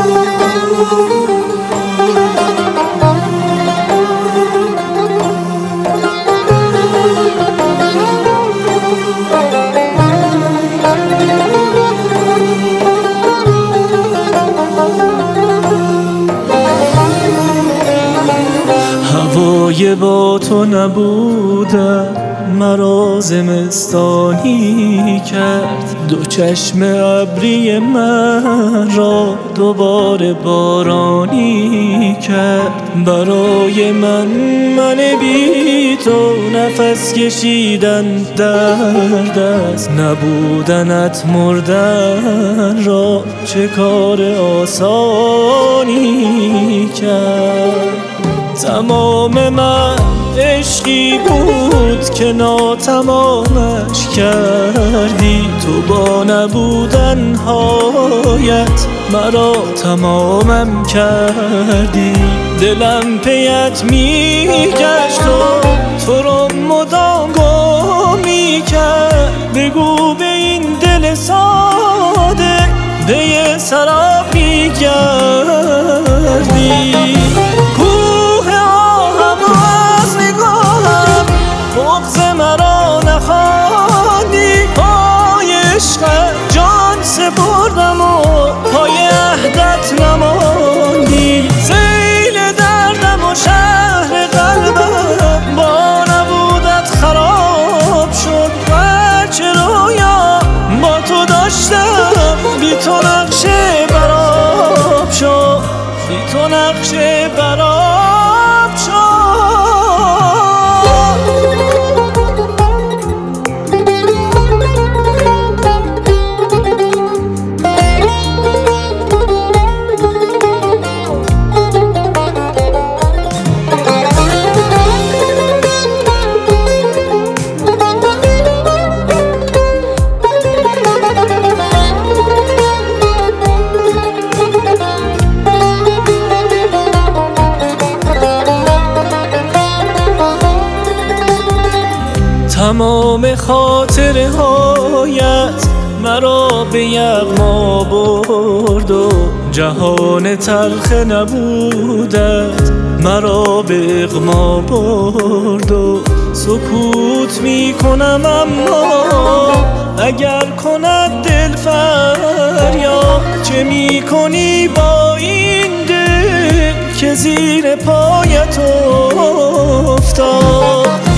هوای با تو نبودن مرا زمستانی کرد، دو چشم ابری من را دوباره بارانی کرد. برای من بی تو نفس کشیدن درد است، نبودنت مردن را چه کار آسانی کرد. تمام من عشقی بود که ناتمامش کردی، تو با نبودن هایت مرا تمامم کردی. دلم پیت میگشت و تو رو مدام گم میکرد، بگو به این دل ساده به سراب میگردی. بغض مرا نخواندی، پای عشقت جان سپردم و پای عهدت نماندی. سیل دردم و شهر قلبم با نبودت خراب شد. هرچه رویا با تو داشتم بی تو نقشه براب شد، بی تو نقشه براب شد. تمام خاطره هایت مرا به یغما برد و جهان تلخ نبودت مرا به اغما برد. و سکوت می کنم اما اگر کند دل فریاد، چه می کنی با این دل که زیر پایت افتاد.